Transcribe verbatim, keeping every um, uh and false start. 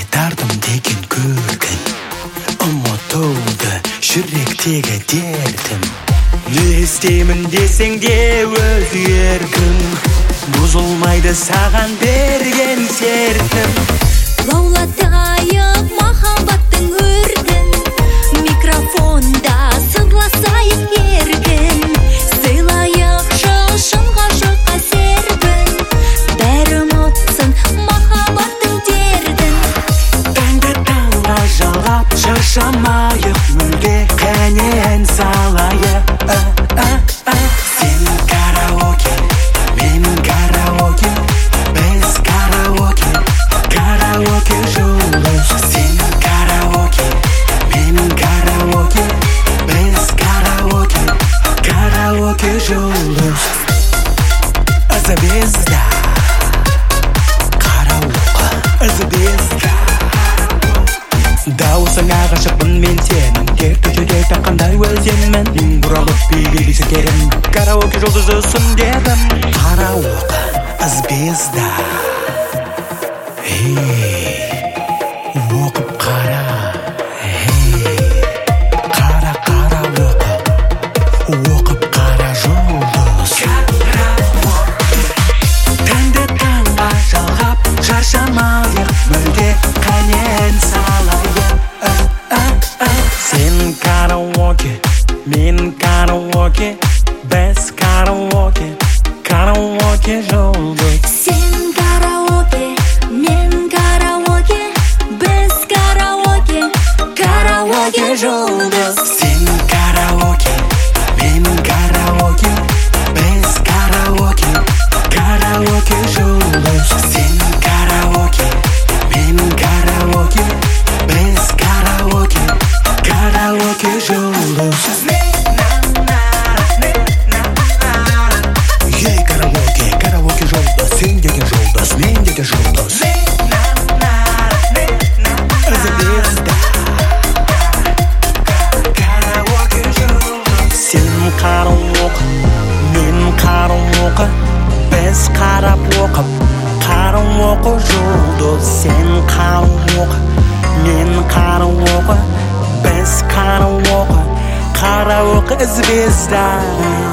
айтардым деген көргін, ұмытылды жүректегі дертім. Не істеймін десең де өзгергін, бұзылмайды саған берген сертім. Лаулатайық махаббаттың өртін, микрофонда сырласайық еркін, сыйлайық шын ғашыққа серпін, бәрі ұмытсын махаббаттың дертін. Таңды таңға жалғап шаршамайық, мүлде қане ән салайық. Сен караоке, мен караоке, біз караоке, караоке жұлдыз. Сен караоке, мен караоке, біз караоке, караоке жұлдыз. Звезда, караоке, звезда. Дауысыңа ғашықпын мен сенің, дерті жүректі қандай өзенмін, ең бұралып билейсің керім, караоке жұлдызысың дедім. Караоке, звезда. Эй, оқып қара, эй, қара караоке, оқып қара жұлдыз. Тәнді таңға жалғап шаршамайық, мүлде қане ән салайық. Сен караоке, мен караоке, біз караоке, караоке жұлдыз. Сен караоке, мен караоке, біз караоке, караоке жұлдыз. Сен караоке, мен караоке, біз караоке, караоке жұлдыз. Сен караоке, мен караоке, біз караоке, караоке жұлдыз. Ей караоке, караоке жұлдыз, сен деген жұлдыз, мен деген жұлдыз. Звезда, караоке жұлдыз. Сен караоке, мен караоке, біз қарап оқып, караоке жұлдыз. Сен караоке, мен караоке, біз караоке, караоке звезда.